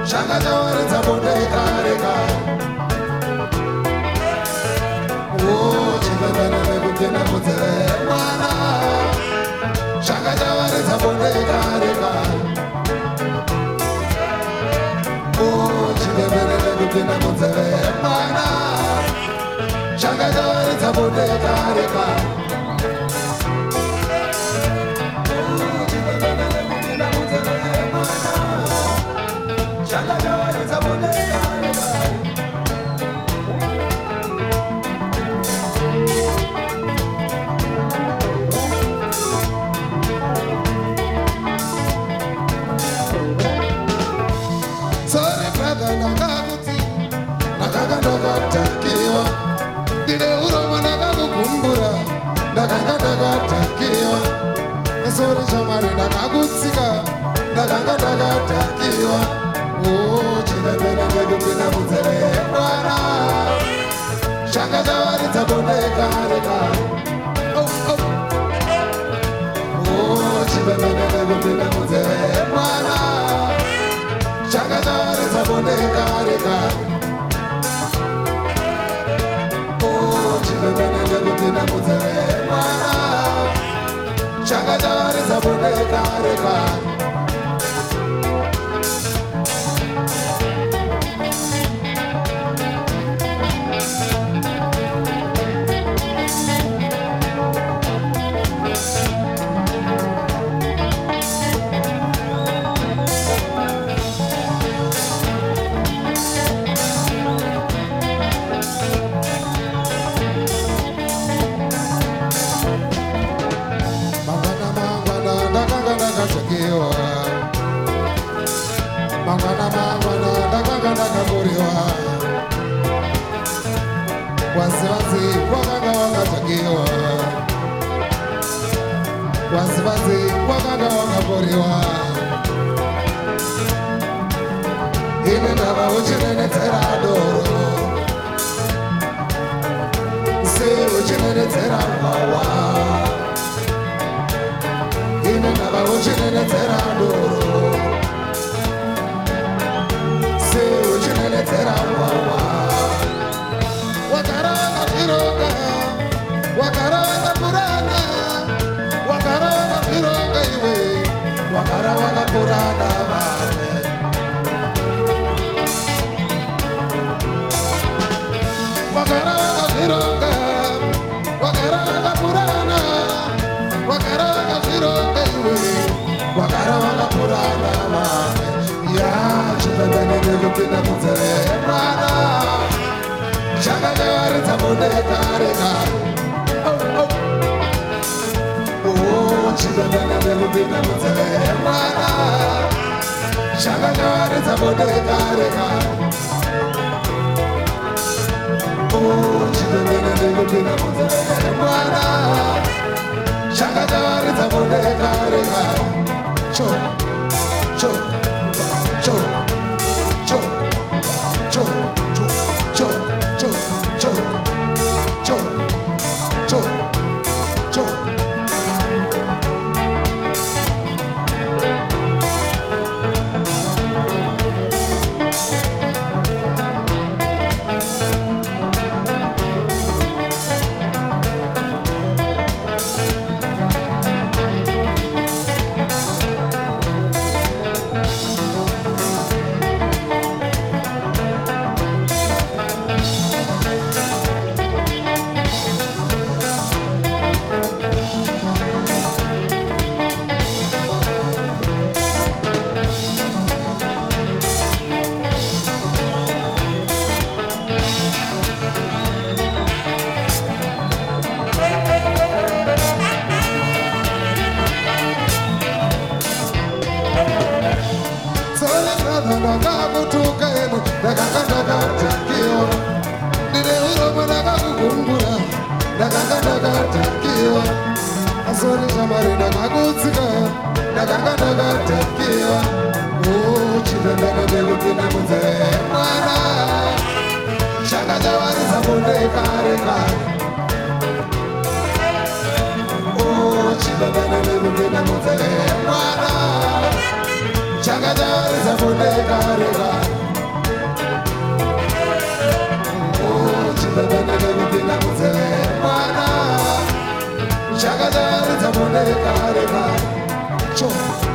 shanga chawaridza bonde kare kare. Oh, chipembere nekupinda munzeve yemwana, shanga chawaridza bonde kare kare. Oh, chipembere nekupinda munzeve yemwana, shanga chawaridza bonde kare kare. Ndakatakiwa ndine uroma ndakakukumbura ndakanga ndakatakiwa nesori shamwari ndakakutsika ndakanga ndakatakiwa. Oh, chipembere nekupinda munzeve yemwana, shanga chawaridza bonde kare kare. Oh, chipembere nekupinda munzeve yemwana, shanga chawaridza bonde kare kare. Chipembere nekupinda munzeve yemwana, shanga chawaridza bonde kare kare. Mangwana ndakanga ndakakuriwa, wasiwasi wakanga wakatakiwa, wasiwasi wakanga wakakuriwa. Ine ndava uchinenetsera doro, se uchinenetsera mwawa. Ine ndava uchinenetsera doro, uchinenetsera mwawa. Wakara wakatironga, wakara wakapurana, wakara wakatironga iwe, wakara wakapurana vane. Wakara wakatironga, wakara wakapurana, wakara wakatironga iwe, wakara wakapurana vane. Chipembere nekupinda munzeve yemwana, shanga chawaridza bonde kare kare. Oh, chipembere nekupinda munzeve yemwana, shanga chawaridza bonde kare kare. Oh, chipembere nekupinda munzeve yemwana, shanga chawaridza bonde kare kare. Cho, cho. Asori shamari ndakakutsika, ndakanga ndakatakiwa. Oh, chipembere nekupinda munzeve yemwana, shanga chawaridza bonde kare kare. Oh, chipembere nekupinda munzeve yemwana, shanga chawaridza bonde kare kare. Chakadar, Zamune, Kareva.